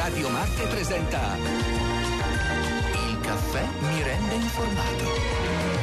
Radio Marte presenta Il caffè mi rende informato.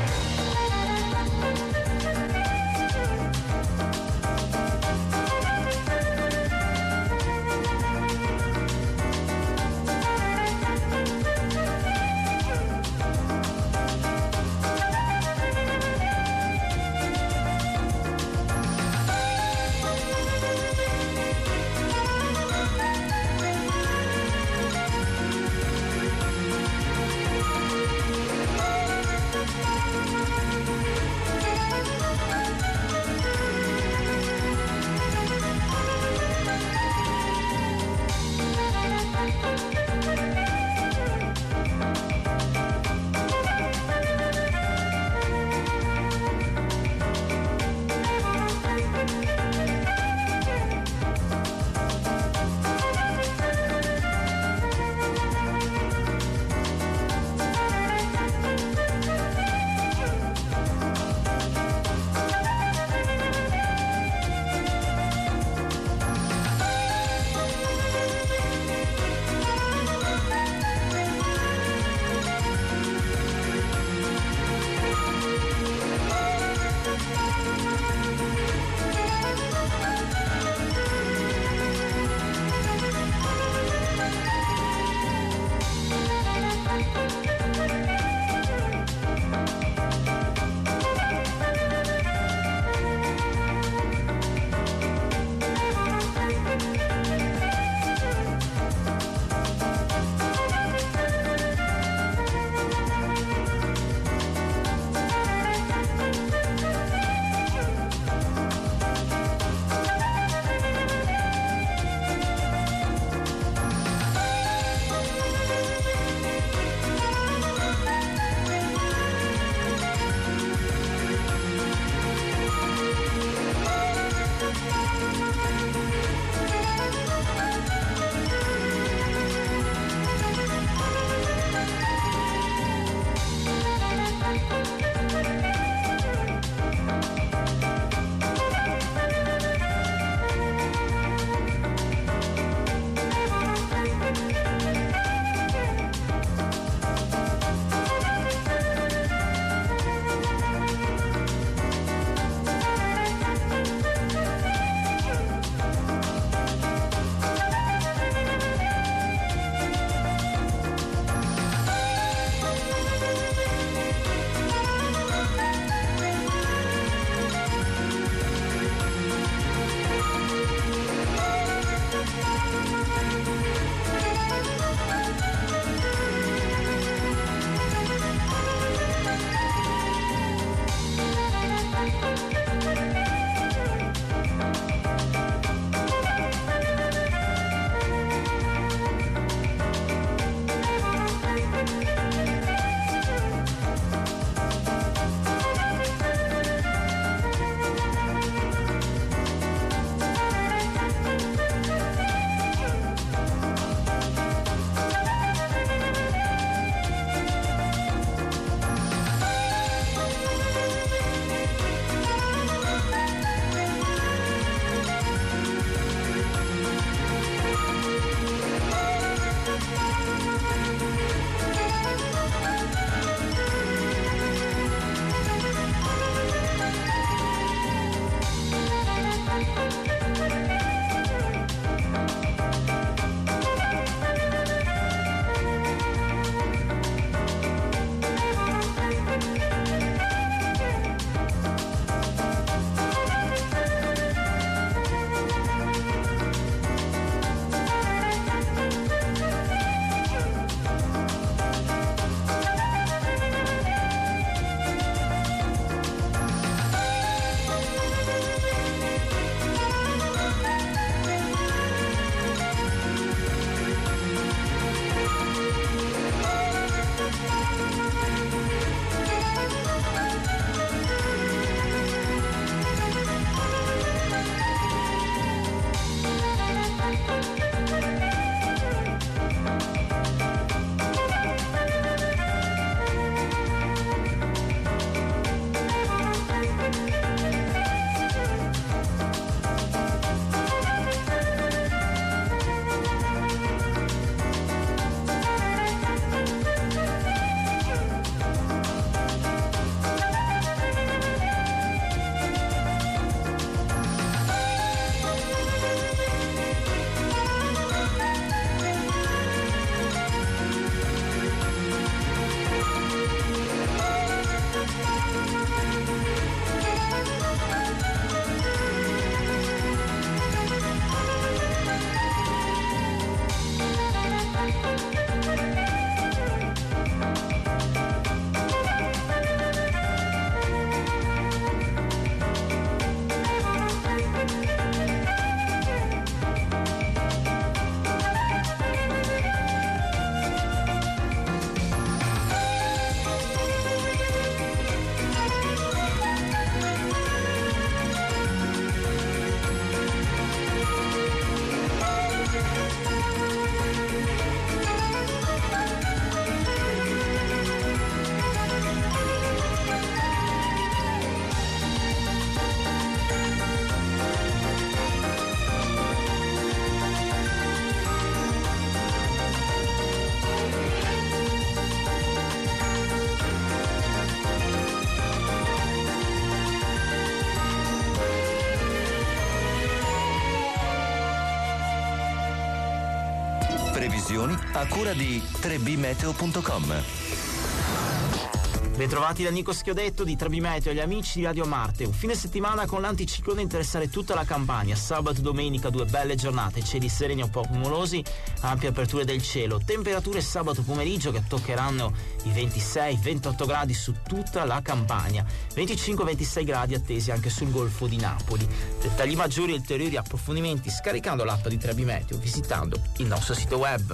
previsioni a cura di 3bmeteo.com. Bentrovati da Nico Schiodetto di 3B Meteo e gli amici di Radio Marte. Un fine settimana con l'anticiclone a interessare tutta la Campania. Sabato e domenica 2 belle giornate, cieli sereni o poco nuvolosi, ampie aperture del cielo. Temperature sabato pomeriggio che toccheranno i 26-28 gradi su tutta la Campania. 25-26 gradi attesi anche sul Golfo di Napoli. Dettagli maggiori e ulteriori approfondimenti scaricando l'app di 3B Meteo, visitando il nostro sito web.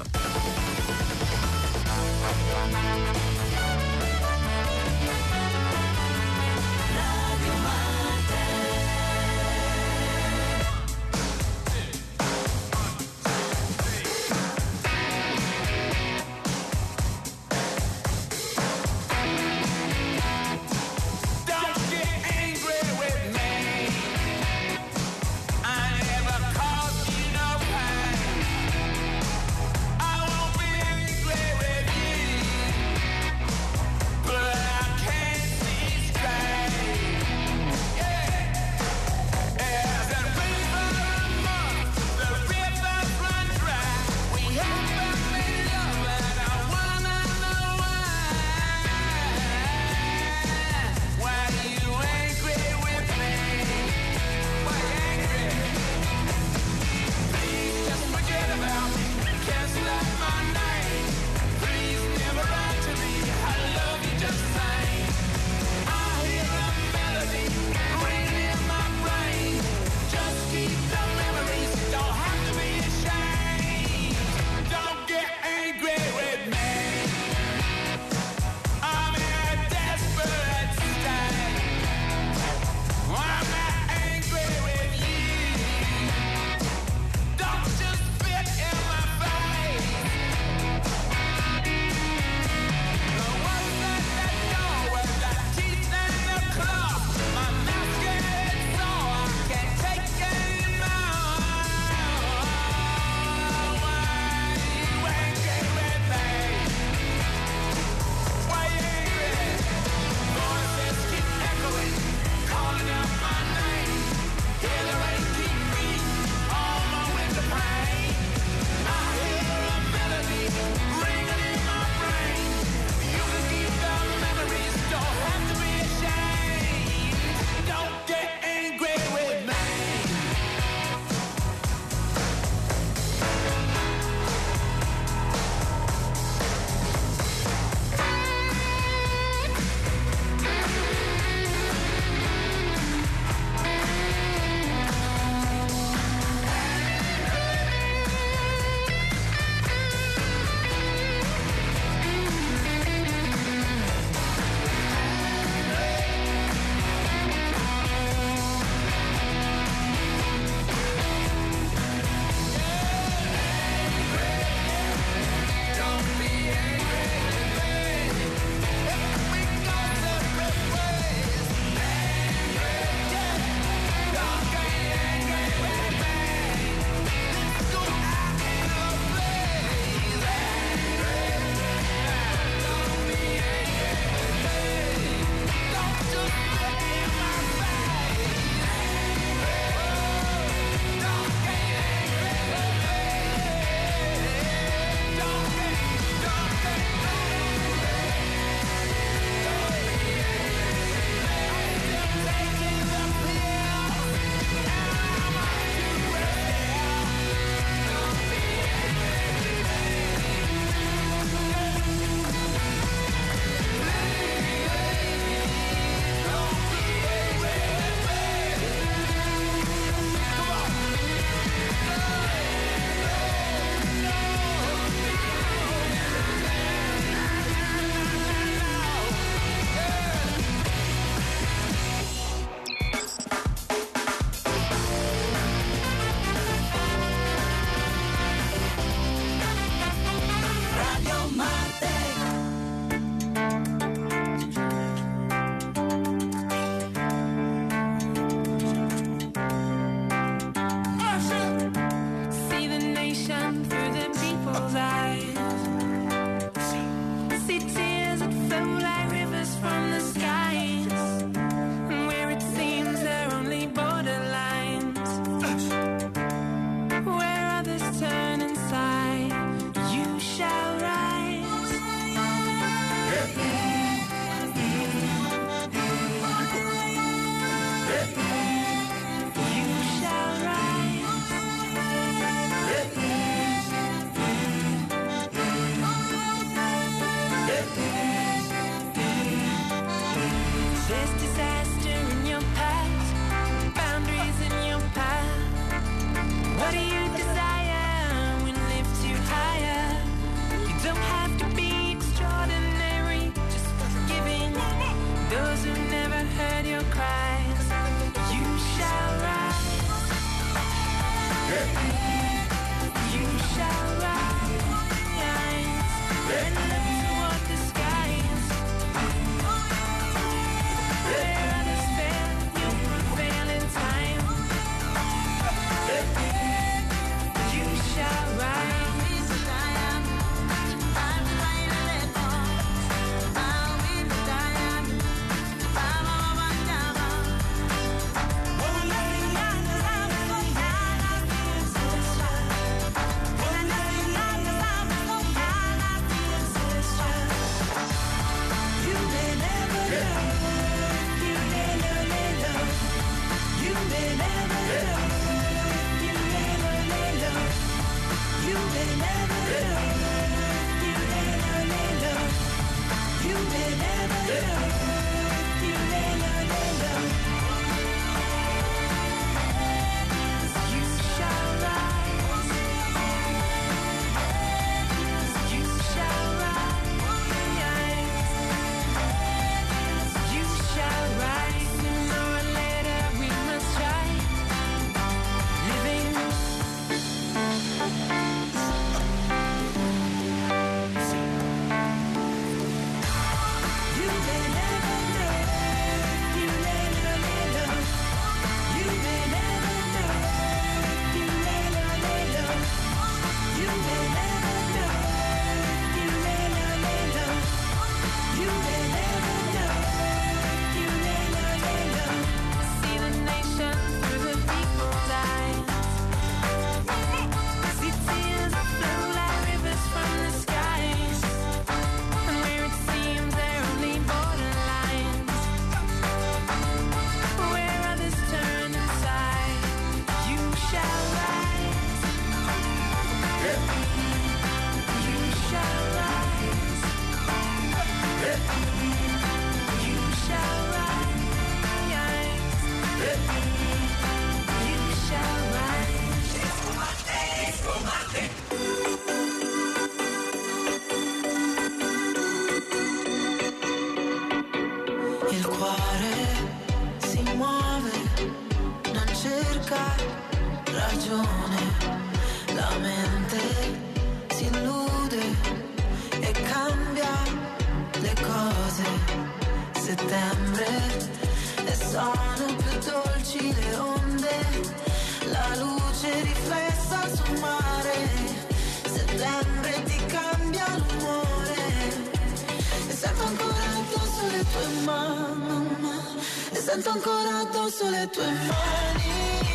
Sento ancora addosso le tue mani.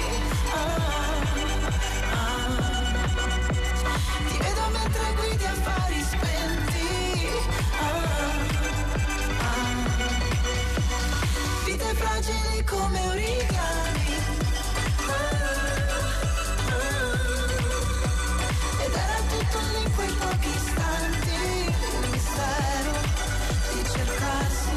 Ti vedo mentre guidi affari spenti. Vite fragili come origami. Ed era tutto lì in quei pochi istanti. Un mistero di cercarsi.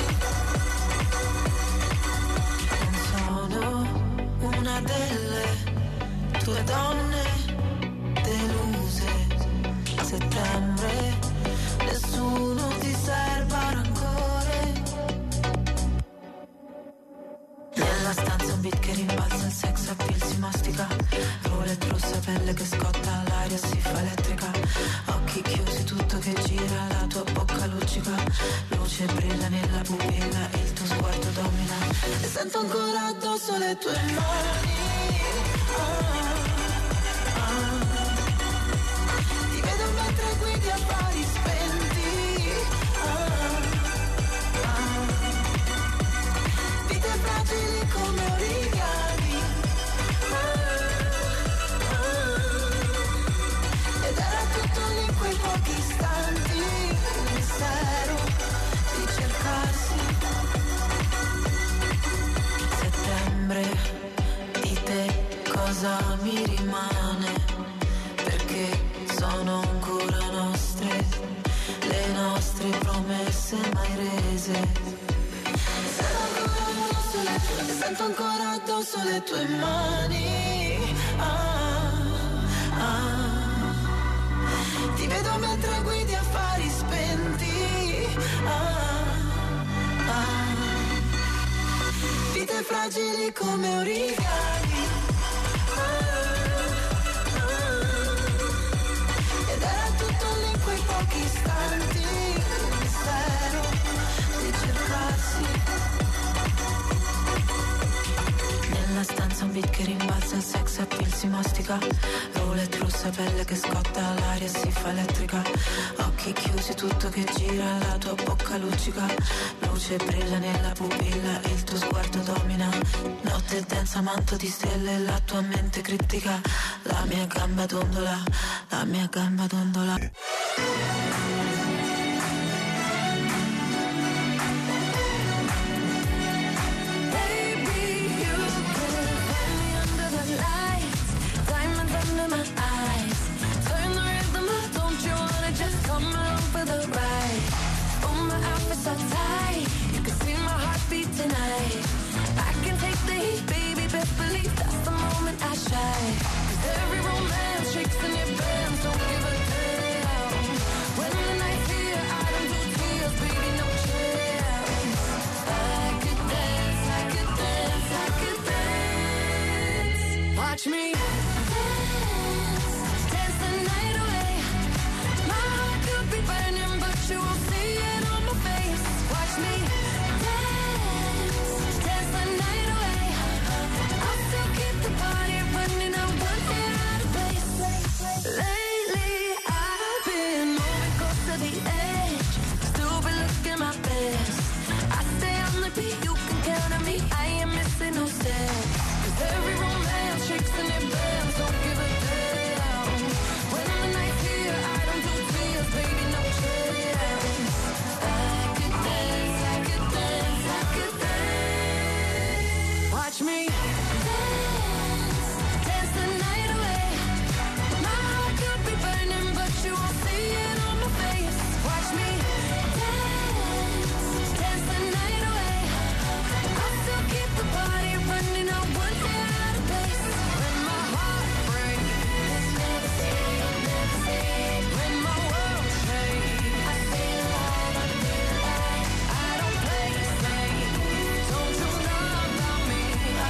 Una delle tue donne deluse. Settembre, nessuno ti serba rancore. Nella stanza un beat che rimbalza, il sex appeal si mastica. Roulette rossa, pelle che scotta, l'aria si fa elettrica. Occhi chiusi, tutto che gira, la tua bocca luccica. Luce brilla nella pupilla e il tuo sguardo domina. E sento ancora addosso le tue mani. Ti vedo mentre guidi affari spenti. Vite fragili come origami. Ed era tutto lì in quei pochi istanti. Un mistero di cercarsi. Settembre, di te cosa mi rimane? Perché sono ancora nostre, le nostre promesse mai rese. Sento ancora addosso le tue mani. Ti vedo mentre guidi affari spenti. Vite fragili come origami. si mastica. Roulette russa, pelle che scotta, l'aria si fa elettrica. Occhi chiusi, tutto che gira, la tua bocca luccica. Luce brilla nella pupilla, il tuo sguardo domina. Notte densa, manto di stelle, la tua mente critica. La mia gamba dondola, la mia gamba dondola. Watch me dance, dance the night away. My heart could be burning, but you won't see it on my face. Watch me dance, dance the night away. I'll still keep the party running, I won't get out of place. Lately I've been moving close to the edge, still been looking my best. I stay on the beat, you can count on me, I ain't missing no steps. 'Cause every romance shakes and it bends, don't give a damn. When the night's here, I don't do tears, baby, no chance. I could dance, I could dance, I could dance. Watch me dance, dance the night away. My heart could be burning, but you won't see it on my face. Watch me dance, dance the night away. I'll still keep the party running, I won't get out of place. When my heart breaks, never say, when my world shakes, I feel alive, I feel alive. I don't play safe, don't you know about me?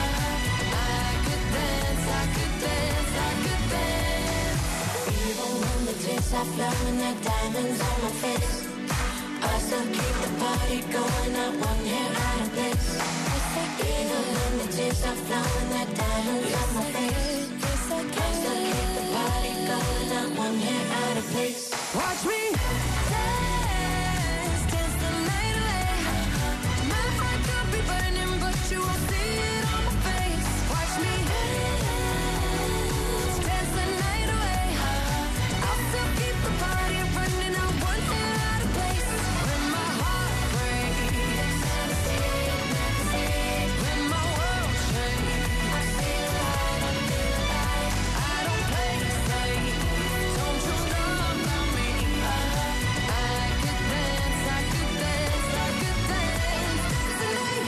I could dance, I could dance, I could dance. Even when the tears are flowing like diamonds on my face, I still keep the party going, I won't get out of place. Even when the tears are flowing like diamonds on my face, I still keep the party going, I won't get out of place. Watch me dance, dance the night away. My heart could be burning, but you won't see it on my face. Watch me dance, dance the night away. I'll still keep the party running, I won't get out of place. When my heart breaks, when my world shakes, I feel alive, I feel alive. I don't play safe, don't you know about me? I could dance, I could dance, I could dance tonight.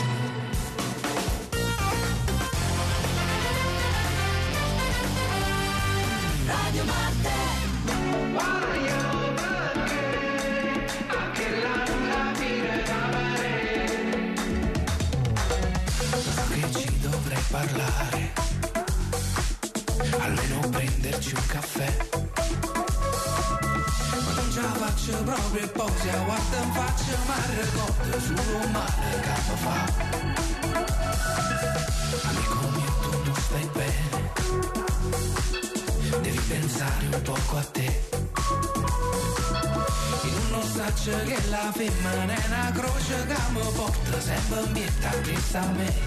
Radio Marte. Che ci dovrei parlare, almeno prenderci un caffè. Ma non ce la faccio proprio e poi se la guardo in faccia ma ricordo solo male che mi fa. Amico mio, tu non stai bene, devi pensare un poco a te. Io non saccio che la femmina è una croce che mi porta sempre in pietà appresso a me.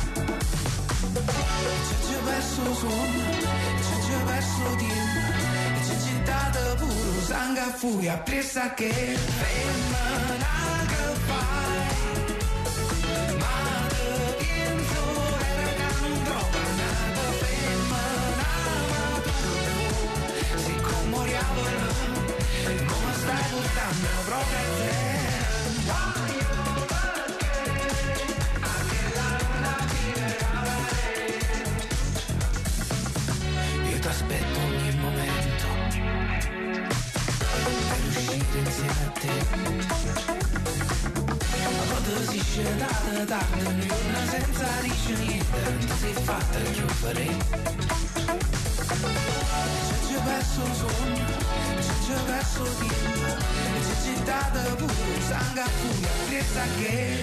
Ci ho perso suono, ci ho perso tempo, e ci ho dato puro sangue a furia appresso a che. Femmina che fai, ma te penso era che non trova nata. Femmina ma tu, siccome moriamo non mi stai portando proprio a te. Io t'aspetto ogni momento per uscire insieme a te. Ma quando si scende tardi un giorno senza dire niente, non ti sei fatta chiudere. Ci ho perso un sogno, ci ho perso tempo, e ci ho dato pure sangue a furia appresso a che.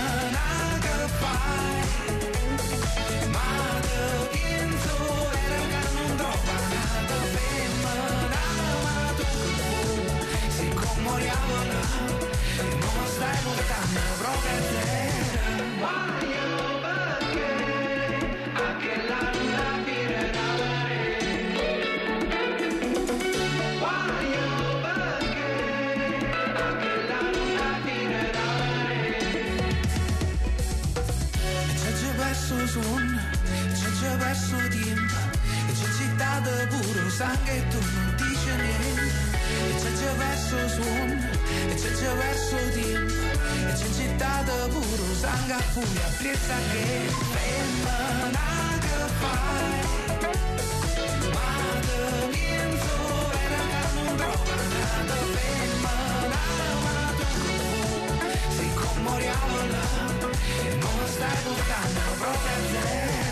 Femmina che fai, ma te penso era stanno proprio a zero. Voglio perché anche la luna tirerà la rete. Voglio perché anche la luna tirerà la rete. C'è già perso suono, c'è già perso tempo, e c'è città di puro sangue e tu non dici niente. E c'è già perso suono, e c'è già perso tempo, e c'è città di puro sangue a furia, presa che femmina che fai. Ma da niente era che non trova nada, femmina, ma tu sei come moriamo là, e non stai portando proprio a zero.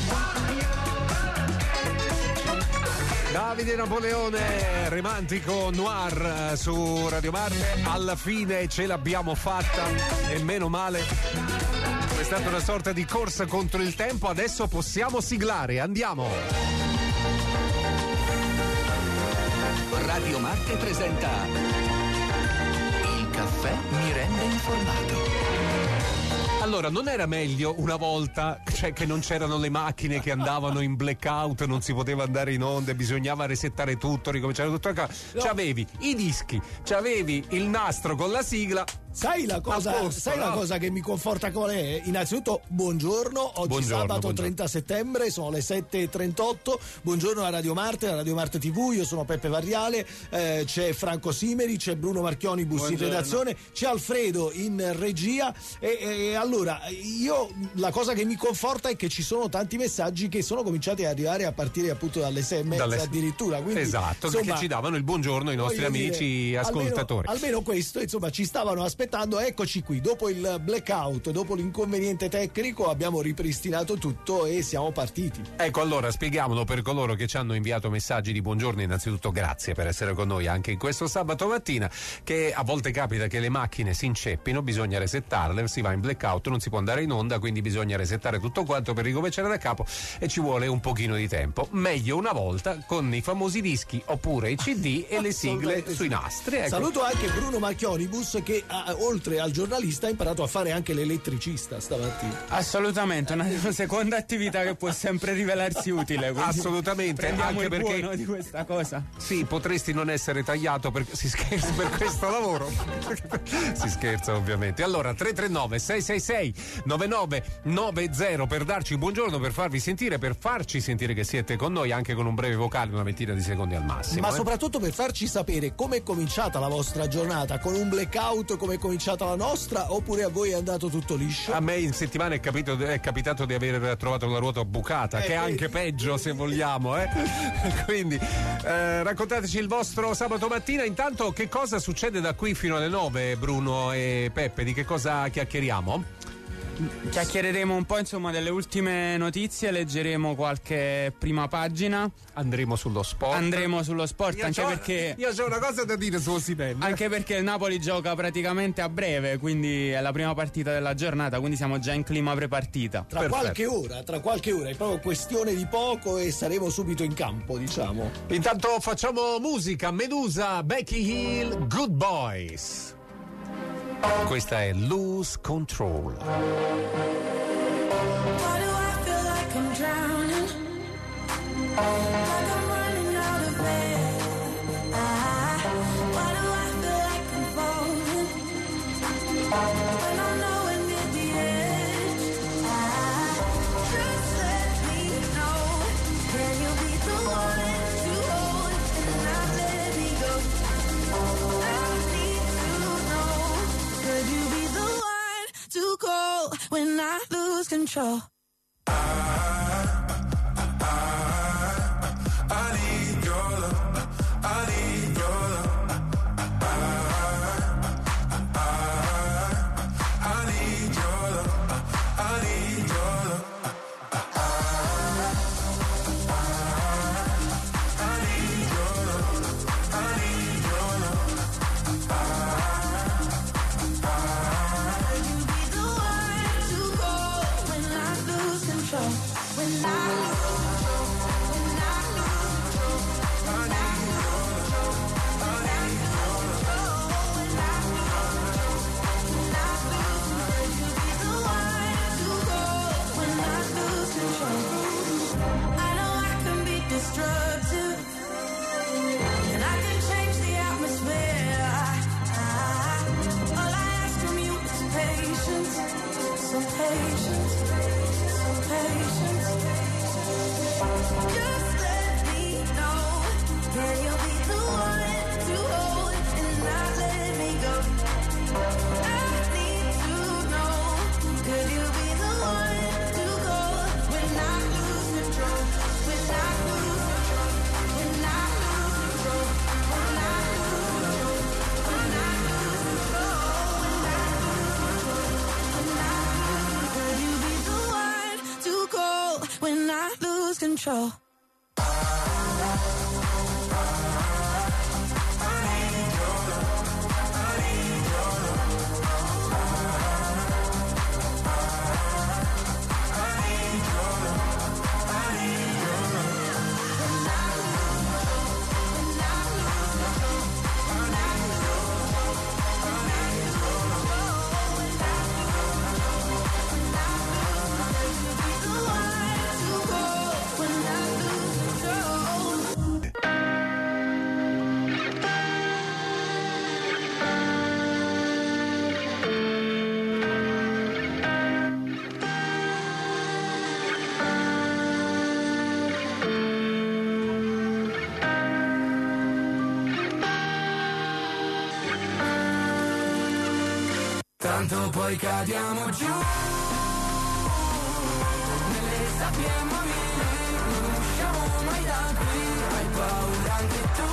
Davide Napoleone, romantico noir su Radio Marte. Alla fine ce l'abbiamo fatta e meno male. È stata una sorta di corsa contro il tempo. Adesso possiamo siglare, andiamo. Radio Marte presenta Il caffè mi rende informato. Allora, non era meglio una volta, cioè, che non c'erano le macchine che andavano in blackout, non si poteva andare in onda, bisognava resettare tutto, ricominciare tutto a capo. No. C'avevi i dischi, c'avevi il nastro con la sigla. Sai la cosa che mi conforta qual è? Innanzitutto buongiorno, oggi sabato 30 settembre, sono le 7:38. Buongiorno a Radio Marte TV, io sono Peppe Varriale, c'è Franco Simeri, c'è Bruno Marchioni, bus in redazione, c'è Alfredo in regia e allora io la cosa che mi conforta è che ci sono tanti messaggi che sono cominciati ad arrivare a partire appunto dalle 6:30 addirittura. Quindi, esatto, insomma, perché ci davano il buongiorno i nostri amici ascoltatori. Almeno questo, insomma, ci stavano aspettando. Eccoci qui, dopo il blackout, dopo l'inconveniente tecnico abbiamo ripristinato tutto e siamo partiti. Ecco, allora spieghiamolo per coloro che ci hanno inviato messaggi di buongiorno. Innanzitutto grazie per essere con noi anche in questo sabato mattina, che a volte capita che le macchine si inceppino, bisogna resettarle, si va in blackout, non si può andare in onda, quindi bisogna resettare tutto quanto per ricominciare da capo e ci vuole un pochino di tempo. Meglio una volta con i famosi dischi oppure i CD e le sigle sui nastri. Ecco. Saluto anche Bruno Marchionibus che oltre al giornalista ha imparato a fare anche l'elettricista stamattina. Assolutamente, una seconda attività che può sempre rivelarsi utile. Assolutamente, anche il perché buono di questa cosa. Sì, potresti non essere tagliato si scherza per questo lavoro. Si scherza ovviamente. Allora 339 666 9990 per darci buongiorno, per farvi sentire, per farci sentire che siete con noi anche con un breve vocale, una ventina di secondi al massimo. Ma soprattutto per farci sapere come è cominciata la vostra giornata, con un blackout come è cominciata la nostra, oppure a voi è andato tutto liscio? A me in settimana è capitato di aver trovato la ruota bucata, che è anche peggio se vogliamo, quindi raccontateci il vostro sabato mattina. Intanto che cosa succede da qui fino alle 9, Bruno e Peppe? Di che cosa chiacchieriamo? Chiacchiereremo un po' insomma delle ultime notizie, leggeremo qualche prima pagina. Andremo sullo sport. Perché io c'ho una cosa da dire su Osimhen. Anche perché il Napoli gioca praticamente a breve, quindi è la prima partita della giornata, quindi siamo già in clima prepartita. Tra qualche ora, è proprio questione di poco e saremo subito in campo, diciamo. Intanto facciamo musica. Medusa, Becky Hill, Good Boys. Questa è Lose Control. Why do I feel like I'm drowning? Like I'm running out of air. Why do I feel like I'm falling? When I'm nowhere near the edge. Just let me know. Can you be the one to hold and not let me go? I need to know. Could you be the one to call when I lose control? I need your love. I need your love. I need your love. I need your love. I need your love. I need your love. Could you be the one to call when I lose control. Tanto poi cadiamo giù nelle sabbie mobili, non usciamo mai da qui, hai paura anche tu,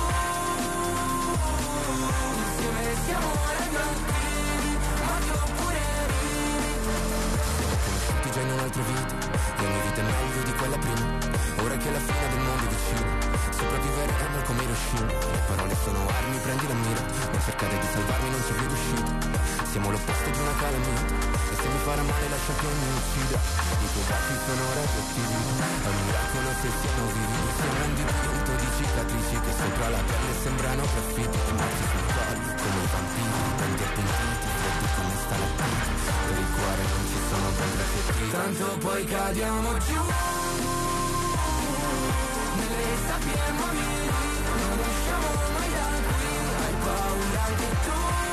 insieme siamo radioattivi, morti oppure vivi. Siamo conosciuti già in un'altra vita, e ogni vita è meglio di quella prima, ora che la fine del mondo è vicino, sopravviveremo come Hiroshima, le parole sono armi, prendi la mira, ma cercare di salvarmi non c'è più riuscita. Siamo l'opposto di una calamita, e se mi farà male lascia che mi uccida. I tuoi baci sono radioattivi, è un miracolo se siamo vivi. Siamo un dipinto di cicatrici che sopra la pelle sembrano graffiti, morti sul collo come i vampiri, tanti appuntiti, freddi come stalattiti. Per il cuore non ci sono ben graffiti, tanto poi cadiamo giù nelle sabbie mobili, non usciamo mai da qui, hai paura anche tu.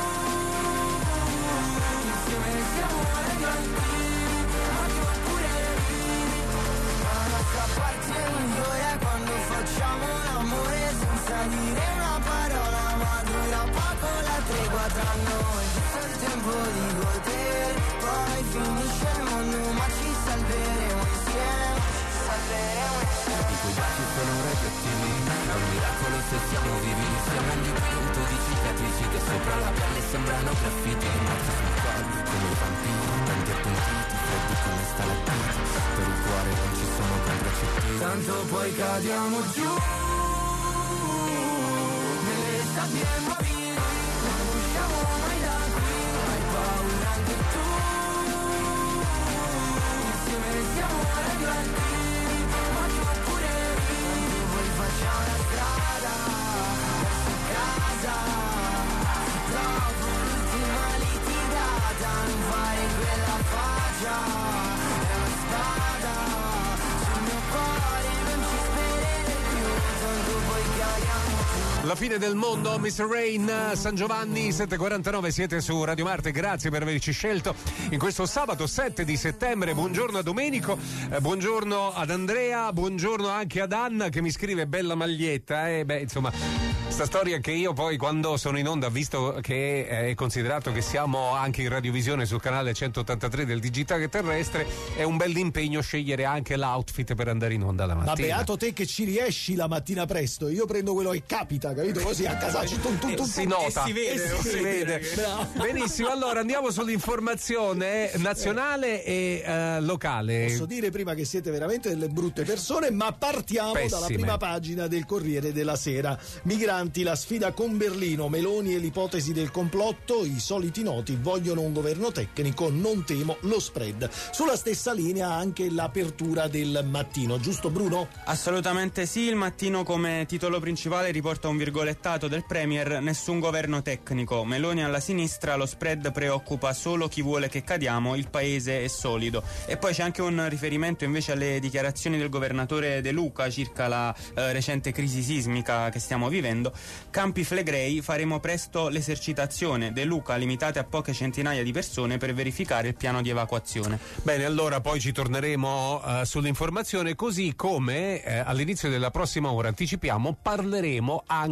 Siamo radioattivi, morti oppure vivi. Dall'altra parte migliore quando facciamo l'amore senza dire una parola, ma dura poco la tregua tra noi. Giusto il tempo di godere, poi finisce il mondo, ma ci salveremo insieme, ci salveremo insieme. I tuoi baci sono radioattivi, è un miracolo se siamo vivi. Siamo un dipinto di cicatrici che sopra la pelle sembrano graffiti, morti sul collo come i vampiri, tanti appuntiti, freddi come stalattiti. Per il cuore non ci sono contraccettivi, tanto poi cadiamo giù nelle sabbie mobili, non usciamo mai da qui, hai paura anche tu, insieme siamo radioattivi, morti oppure vivi. Poi facciamo la strada verso casa, dopo l'ultima litigata, non fare quella faccia, è una spada sul mio cuore, non ci sperare più, tanto poi cadiamo. La fine del mondo, Mr. Rain, San Giovanni, 7:49, siete su Radio Marte, grazie per averci scelto in questo sabato 7 di settembre. Buongiorno a Domenico, buongiorno ad Andrea, buongiorno anche ad Anna che mi scrive bella maglietta, insomma, sta storia che io poi quando sono in onda, visto che è considerato che siamo anche in radiovisione sul canale 183 del digitale terrestre, è un bell'impegno scegliere anche l'outfit per andare in onda la mattina. Ma beato te che ci riesci la mattina presto, io prendo quello che capita, capito? Così a casacci si nota, si vede. Benissimo, allora andiamo sull'informazione nazionale e locale. Posso dire prima che siete veramente delle brutte persone, ma partiamo dalla prima pagina del Corriere della Sera. Migranti, la sfida con Berlino, Meloni e l'ipotesi del complotto, i soliti noti vogliono un governo tecnico, non temo lo spread. Sulla stessa linea anche l'apertura del Mattino, giusto Bruno? Assolutamente sì, il Mattino come titolo principale riporta un virgolettato del Premier: nessun governo tecnico, Meloni alla sinistra, lo spread preoccupa solo chi vuole che cadiamo, il paese è solido. E poi c'è anche un riferimento invece alle dichiarazioni del governatore De Luca circa la recente crisi sismica che stiamo vivendo. Campi Flegrei, faremo presto l'esercitazione, De Luca limitate a poche centinaia di persone per verificare il piano di evacuazione. Bene, allora poi ci torneremo sull'informazione, così come all'inizio della prossima ora anticipiamo, parleremo anche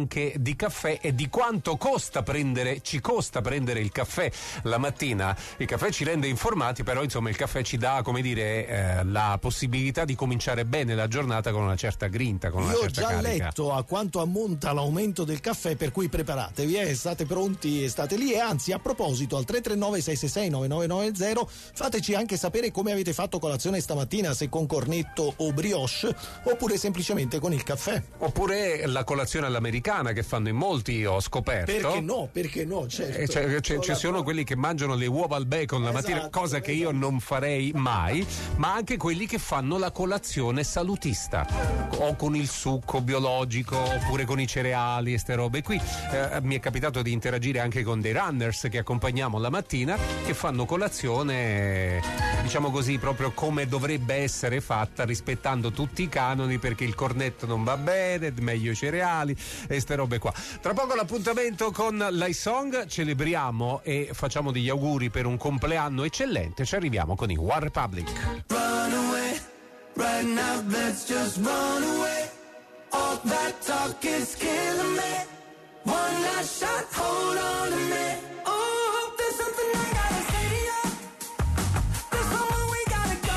anche di caffè e di quanto ci costa prendere il caffè la mattina. Il caffè ci rende informati, però insomma il caffè ci dà, come dire, la possibilità di cominciare bene la giornata con una certa grinta, con una certa carica. Io ho già letto a quanto ammonta l'aumento del caffè, per cui preparatevi, state pronti e state lì. E anzi, a proposito, al 339 666 9990 fateci anche sapere come avete fatto colazione stamattina, se con cornetto o brioche oppure semplicemente con il caffè. Oppure la colazione all'americana che fanno in molti, ho scoperto. Perché no, certo. Ci sono quelli che mangiano le uova al bacon la mattina, cosa che io non farei mai, ma anche quelli che fanno la colazione salutista, o con il succo biologico, oppure con i cereali e ste robe qui. Mi è capitato di interagire anche con dei runners che accompagniamo la mattina, che fanno colazione, diciamo così, proprio come dovrebbe essere fatta, rispettando tutti i canoni, perché il cornetto non va bene, meglio i cereali e ste robe qua. Tra poco l'appuntamento con l'I-Song, celebriamo e facciamo degli auguri per un compleanno eccellente. Ci arriviamo con i One Republic. Run away, right now let's just run away. All that talk is killing me. One last shot, hold on to me. Oh, there's something I gotta say to you. There's somewhere we gotta go.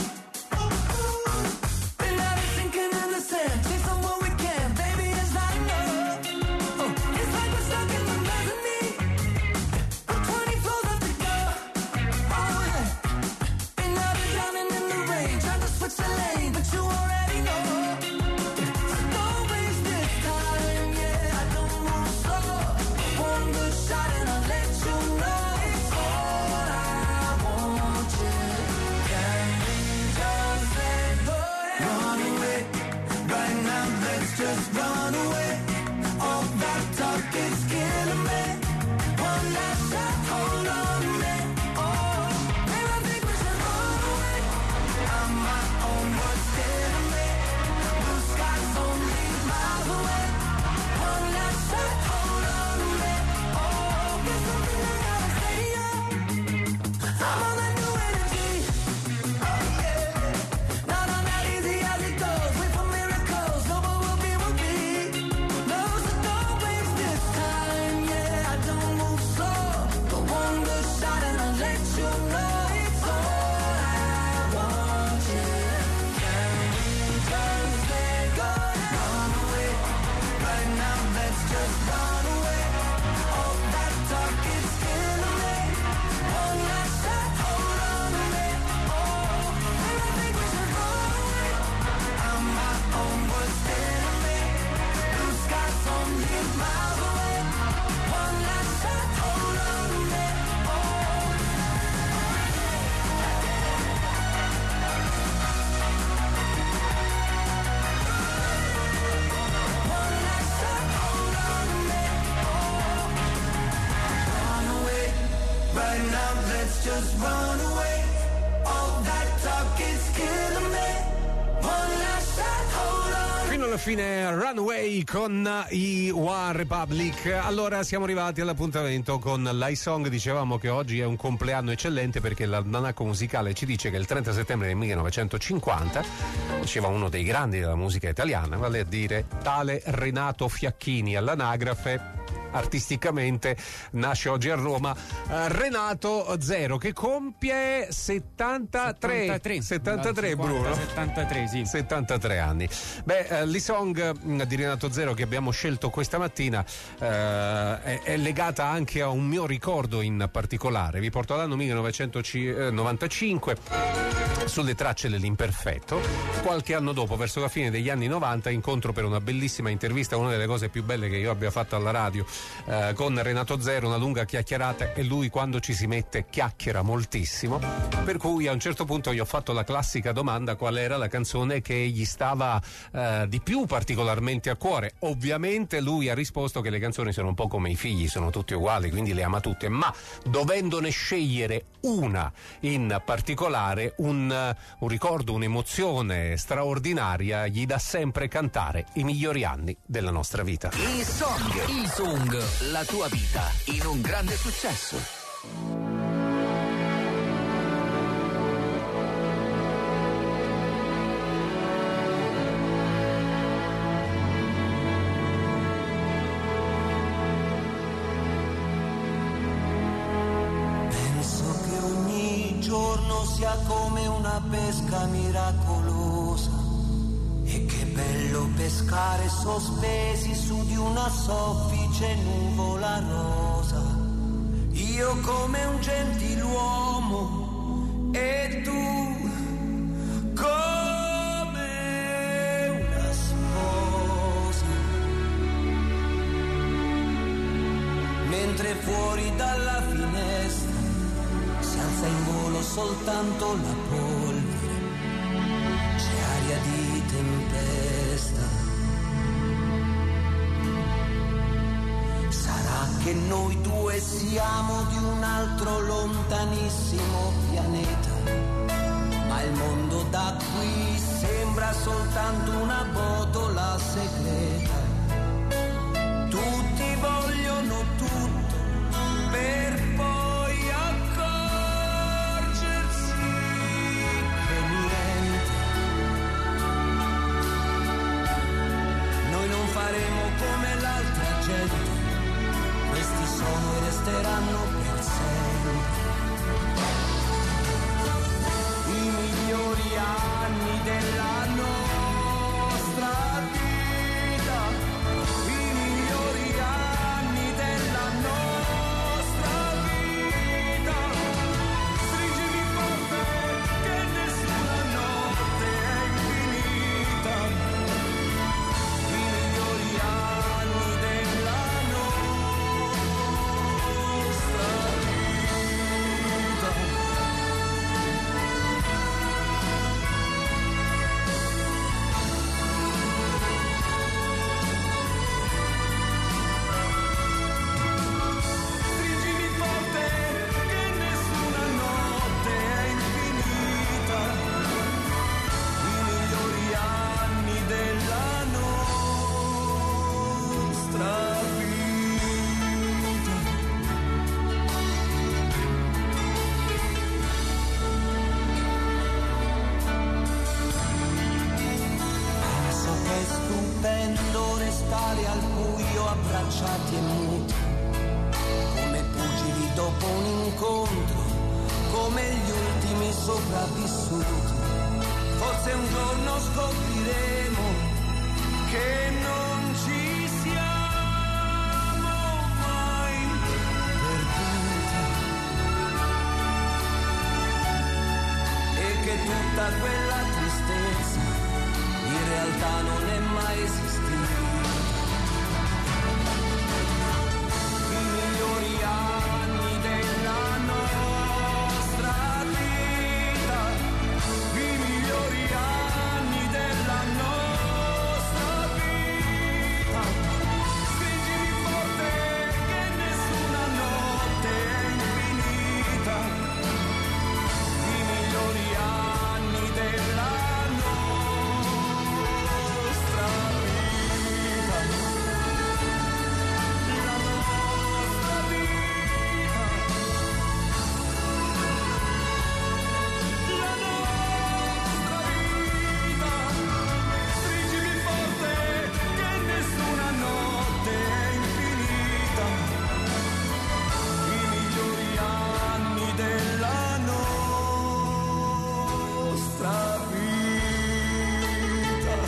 Been out of sinking in the sand, chase somewhere we can. Baby, it's not enough. It's like we're stuck in the mezzanine. With 20 floors left to go. Oh yeah. Been out of drowning in the rain, trying to switch the lane, but you already know. So don't waste this time, yeah. I don't move slow. One good shot and I'll let you know it's all I want you. Can we just let go? Run away, right now let's just run away. All that talk is killing me. One last shot, hold on to me. Oh, maybe I think we should run away. I'm my own worst enemy. Blue skies only miles away. One last shot, hold on to me. Oh, there's something I gotta say to you. I'm on that new energy. Oh yeah, not on that easy as it goes. Wait for miracles, no what will be will be. No, so don't waste this time. Yeah, I don't move slow, but one good shot and I'll let you know it's all I want. Yeah, can we just let go? Run away, right now let's just run away. All that talk is killing me. One last shot, hold on to me. Oh, maybe I think we should run away. I'm my own worst enemy. Blue skies only miles away. One last shot, hold on to me. Oh. One last shot, hold on to me. Run away, right now let's just run away. All that talk is killing me. One last shot, hold on. Fino alla fine Runaway con i One Republic. Allora siamo arrivati all'appuntamento con l'I-Song. Dicevamo che oggi è un compleanno eccellente perché l'almanacco musicale ci dice che il 30 settembre del 1950 diceva uno dei grandi della musica italiana, vale a dire tale Renato Fiacchini, all'anagrafe artisticamente nasce oggi a Roma Renato Zero, che compie 73 Bruno, 73, sì. 73 anni. Beh, l'I-Song di Renato Zero che abbiamo scelto questa mattina è legata anche a un mio ricordo in particolare. Vi porto all'anno 1995 sulle tracce dell'Imperfetto. Qualche anno dopo, verso la fine degli anni 90, incontro per una bellissima intervista, una delle cose più belle che io abbia fatto alla radio, con Renato Zero, una lunga chiacchierata, e lui quando ci si mette chiacchiera moltissimo, per cui a un certo punto gli ho fatto la classica domanda: qual era la canzone che gli stava di più particolarmente a cuore. Ovviamente lui ha risposto che le canzoni sono un po' come i figli, sono tutte uguali, quindi le ama tutte, ma dovendone scegliere una in particolare, un ricordo, un'emozione straordinaria, gli dà sempre cantare i migliori anni della nostra vita. Il-Song, la tua vita in un grande successo. giorno sia come una pesca miracolosa. E che bello pescare sospesi su di una soffice nuvola rosa. Io come un gentiluomo e tu come una sposa. Mentre fuori dalla finestra si alza in volo soltanto la polvere, c'è aria di tempesta. Sarà che noi due siamo di un altro lontanissimo pianeta, ma il mondo da qui sembra soltanto una botola segreta. Tutti vogliono tutto per poi accorgersi che niente. Noi non faremo come l'altra gente, questi sono e resteranno per sempre i migliori anni della nostra vita, i migliori anni della nostra vita. Stringimi forte che nessuna notte è infinita, i migliori anni della nostra vita. Stringimi forte che nessuna notte è infinita, i migliori anni della nostra vita. Penso che è stupendo restare al buio abbracciati e muti, come pugili dopo un incontro, come gli ultimi sopravvissuti. Forse un giorno scopriremo che noi